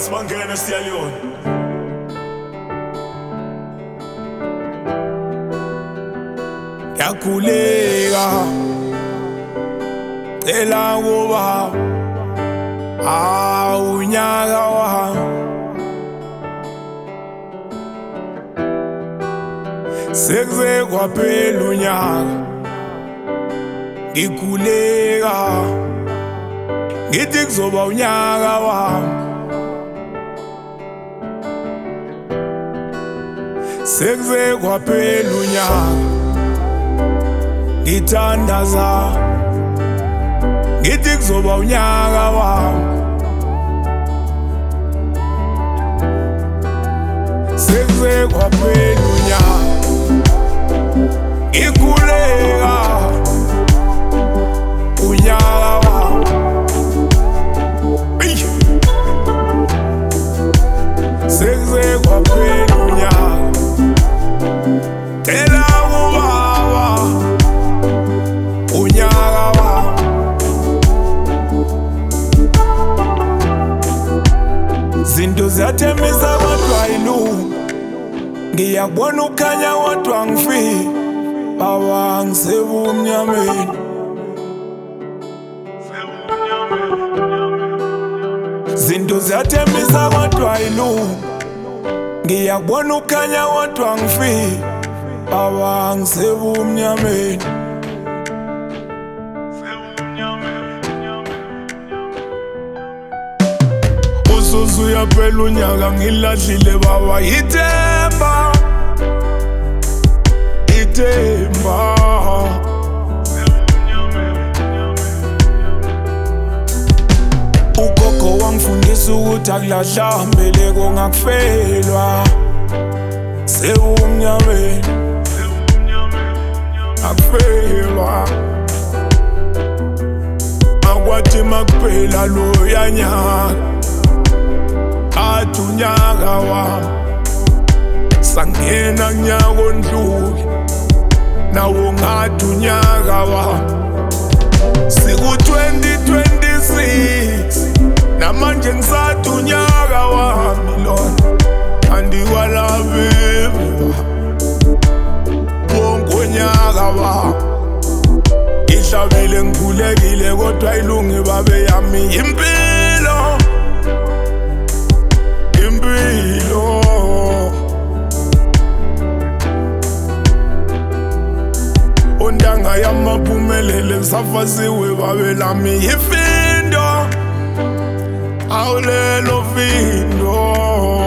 Bangena Stallion. Yakuleka cela ngoba unyaka wami sekuze kwaphela unyaka ngikhuleka ngithi kuzoba unyaka wami sekuze kwaphela unyaka ngithandaza ngithi kuzoba unyaka wami sekuze kwaphela unyaka ngikhuleka unyaka wami sekuze kwaphela unyaka cela ubaba unyaka wami zinto ziyathembisa kodwa ayilungi ngiyakubona ukhanya kodwa ngifiki baba ngisebumnyameni zinto ziyathembisa kodwa ayilungi ngiyakubona ukhanya kodwa ngifiki baba ngisebumnyameni usuzuya phela unyaka ngilahlile baba ithemba ugogo wangifundisa ukuthi akulahla mbeleko ngakufelwa sebumnyameni akufelwa akwathi makuphela loya nyaka athi unyaka wami sangena kunyaka ondlule nawo ngathi unyaka wami siku-2026 namanje ngisathi unyaka wami lona andikwalabemi wonke unyaka wami ngihlabile ngikhulekile kodwa ayilungi babe yami impilo ondanga yamaphumelele ngisafasiwe babe lami ifindo awulelo findo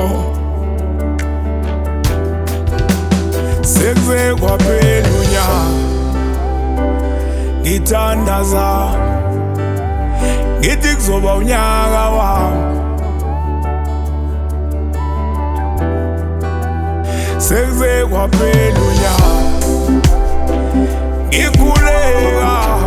sekuze kwaphela unyaka ngithandaza ngithi kuzoba unyaka wami sekuze kwaphela unyaka ngikhuleka